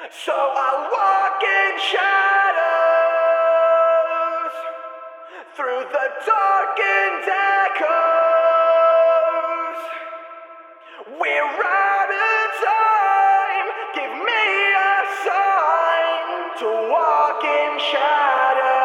So I'll walk in shadows through the darkened echoes. We're out of time. Give me a sign to walk in shadows.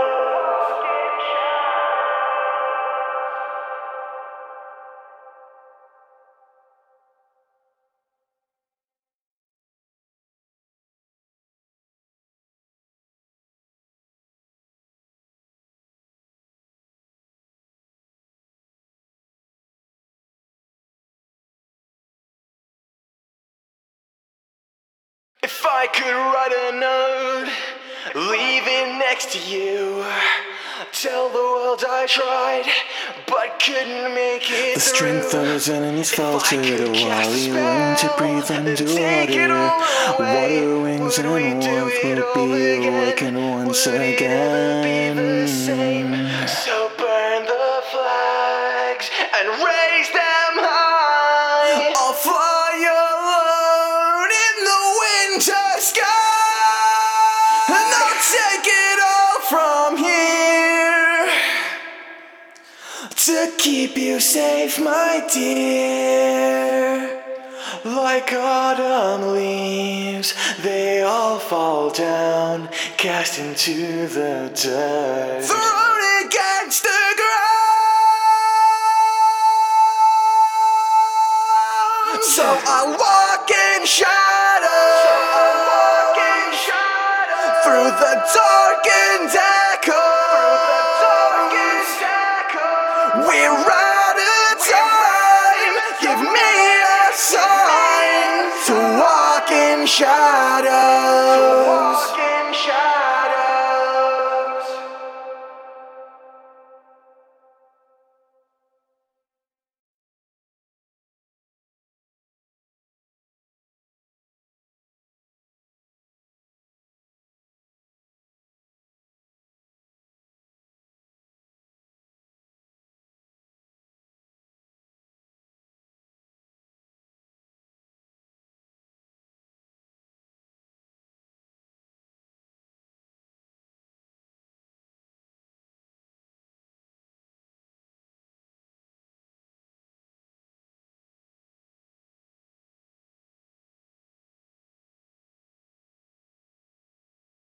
If I could write a note, leave it next to you, tell the world I tried, but couldn't make it The strength through. of his enemies faltered while he learned to breathe underwater. Water, wings, and warmth would be awakened once again. So burn the flags and raise them high. I'll fly alone in the winter sky, and I'll take it all from here to keep you safe, my dear. Like autumn leaves, they all fall down, cast into the dirt, thrown against the ground. So I walk in shadows through the darkened echoes. We're out of time. Give me a sign to walk in shadows.